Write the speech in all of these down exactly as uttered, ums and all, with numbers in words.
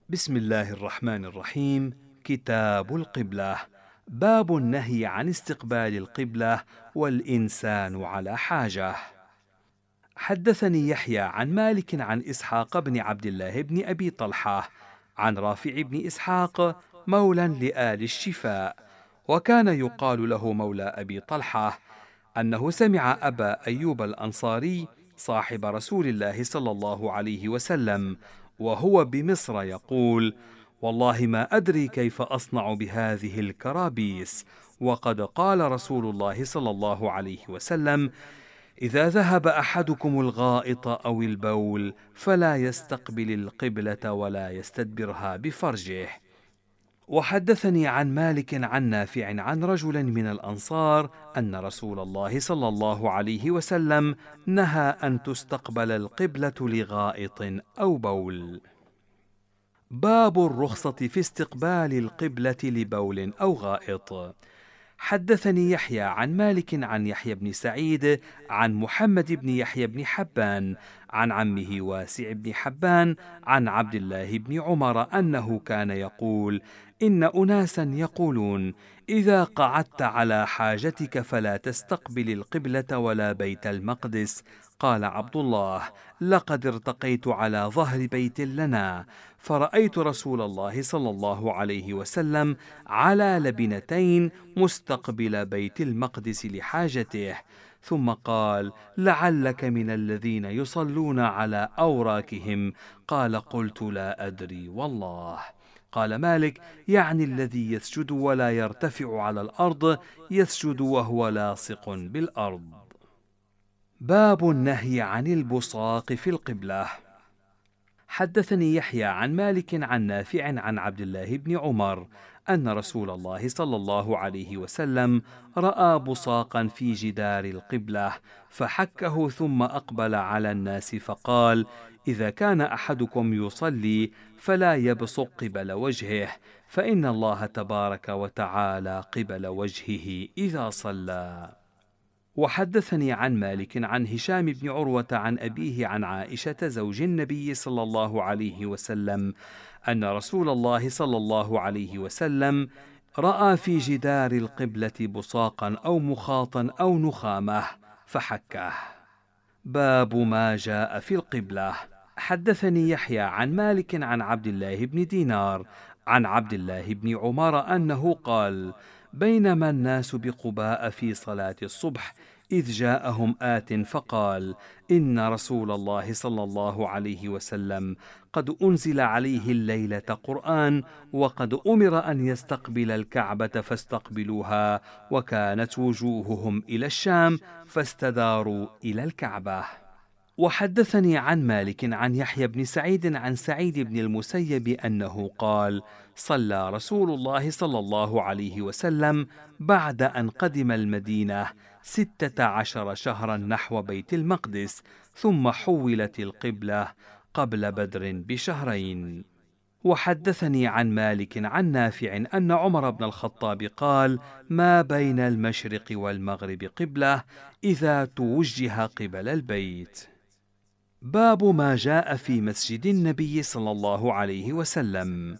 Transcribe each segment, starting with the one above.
بسم الله الرحمن الرحيم. كتاب القبلة. باب النهي عن استقبال القبلة والإنسان على حاجة. حدثني يحيى عن مالك عن إسحاق بن عبد الله بن أبي طلحة عن رافع بن إسحاق مولى لآل الشفاء، وكان يقال له مولى أبي طلحة، أنه سمع أبا أيوب الأنصاري صاحب رسول الله صلى الله عليه وسلم وهو بمصر يقول: والله ما أدري كيف أصنع بهذه الكرابيس، وقد قال رسول الله صلى الله عليه وسلم: إذا ذهب أحدكم الغائط أو البول فلا يستقبل القبلة ولا يستدبرها بفرجه. وحدثني عن مالك عن نافع عن رجل من الأنصار أن رسول الله صلى الله عليه وسلم نهى أن تستقبل القبلة لغائط أو بول. باب الرخصة في استقبال القبلة لبول أو غائط. حدثني يحيى عن مالك عن يحيى بن سعيد عن محمد بن يحيى بن حبان عن عمه واسع بن حبان عن عبد الله بن عمر أنه كان يقول: إن أناسا يقولون: إذا قعدت على حاجتك فلا تستقبل القبلة ولا بيت المقدس. قال عبد الله: لقد ارتقيت على ظهر بيت لنا فرأيت رسول الله صلى الله عليه وسلم على لبنتين مستقبل بيت المقدس لحاجته، ثم قال: لعلك من الذين يصلون على أوراكهم. قال: قلت: لا أدري والله. قال مالك: يعني الذي يسجد ولا يرتفع على الأرض، يسجد وهو لاصق بالأرض. باب النهي عن البصاق في القبلة. حدثني يحيى عن مالك عن نافع عن عبد الله بن عمر أن رسول الله صلى الله عليه وسلم رأى بصاقا في جدار القبلة فحكه ثم أقبل على الناس فقال: إذا كان أحدكم يصلي فلا يبصق قبل وجهه، فإن الله تبارك وتعالى قبل وجهه إذا صلى. وحدثني عن مالك عن هشام بن عروة عن أبيه عن عائشة زوج النبي صلى الله عليه وسلم أن رسول الله صلى الله عليه وسلم رأى في جدار القبلة بصاقا أو مخاطا أو نخامة فحكه. باب ما جاء في القبلة. حدثني يحيى عن مالك عن عبد الله بن دينار عن عبد الله بن عمر أنه قال: بينما الناس بقباء في صلاة الصبح إذ جاءهم آت فقال: إن رسول الله صلى الله عليه وسلم قد أنزل عليه الليلة قرآن، وقد أمر أن يستقبل الكعبة فاستقبلوها، وكانت وجوههم إلى الشام فاستداروا إلى الكعبة. وحدثني عن مالك عن يحيى بن سعيد عن سعيد بن المسيب أنه قال: صلى رسول الله صلى الله عليه وسلم بعد أن قدم المدينة ستة عشر شهرا نحو بيت المقدس، ثم حولت القبلة قبل بدر بشهرين. وحدثني عن مالك عن نافع أن عمر بن الخطاب قال: ما بين المشرق والمغرب قبلة إذا توجه قبل البيت. باب ما جاء في مسجد النبي صلى الله عليه وسلم.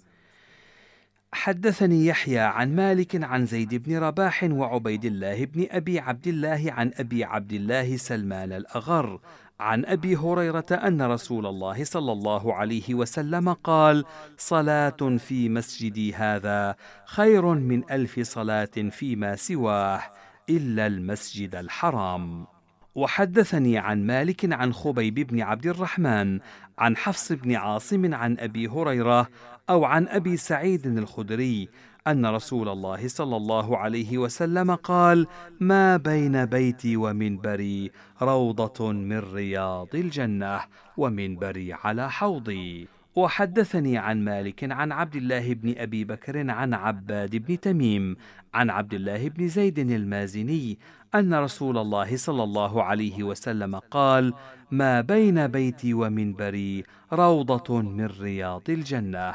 حدثني يحيى عن مالك عن زيد بن رباح وعبيد الله بن أبي عبد الله عن أبي عبد الله سلمان الأغر عن أبي هريرة أن رسول الله صلى الله عليه وسلم قال: صلاة في مسجدي هذا خير من ألف صلاة فيما سواه إلا المسجد الحرام. وحدثني عن مالك عن خبيب بن عبد الرحمن عن حفص بن عاصم عن أبي هريرة أو عن أبي سعيد الخدري أن رسول الله صلى الله عليه وسلم قال: ما بين بيتي ومنبري روضة من رياض الجنة، ومنبري على حوضي. وحدثني عن مالك عن عبد الله بن أبي بكر عن عباد بن تميم عن عبد الله بن زيد المازني أن رسول الله صلى الله عليه وسلم قال: ما بين بيتي ومنبري روضة من رياض الجنة.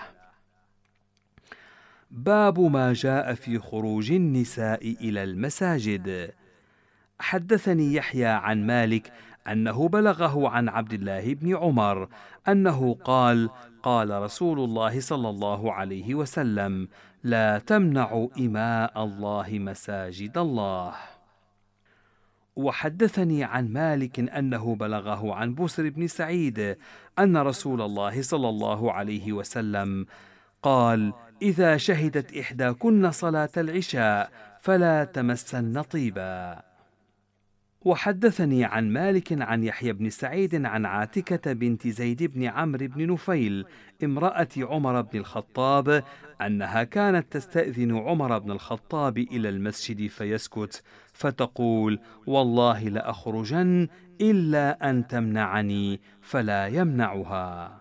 باب ما جاء في خروج النساء إلى المساجد. حدثني يحيى عن مالك أنه بلغه عن عبد الله بن عمر أنه قال: قال رسول الله صلى الله عليه وسلم: لا تمنعوا إماء الله مساجد الله. وحدثني عن مالك أنه بلغه عن بسر بن سعيد أن رسول الله صلى الله عليه وسلم قال: إذا شهدت إحداكن صلاة العشاء فلا تمسن طيبا. وحدثني عن مالك عن يحيى بن سعيد عن عاتكة بنت زيد بن عمرو بن نفيل امرأة عمر بن الخطاب أنها كانت تستأذن عمر بن الخطاب إلى المسجد فيسكت، فتقول: والله لأخرجن إلا أن تمنعني، فلا يمنعها.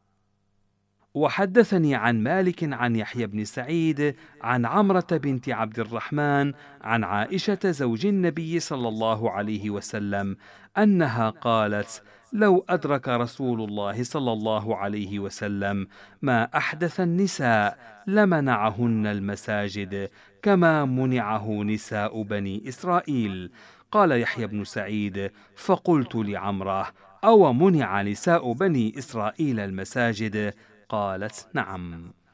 وحدثني عن مالك عن يحيى بن سعيد عن عمرة بنت عبد الرحمن عن عائشة زوج النبي صلى الله عليه وسلم أنها قالت: لو أدرك رسول الله صلى الله عليه وسلم ما أحدث النساء لمنعهن المساجد كما منعه نساء بني إسرائيل. قال يحيى بن سعيد: فقلت لعمرة: أو منع نساء بني إسرائيل المساجد؟ قالت: نعم.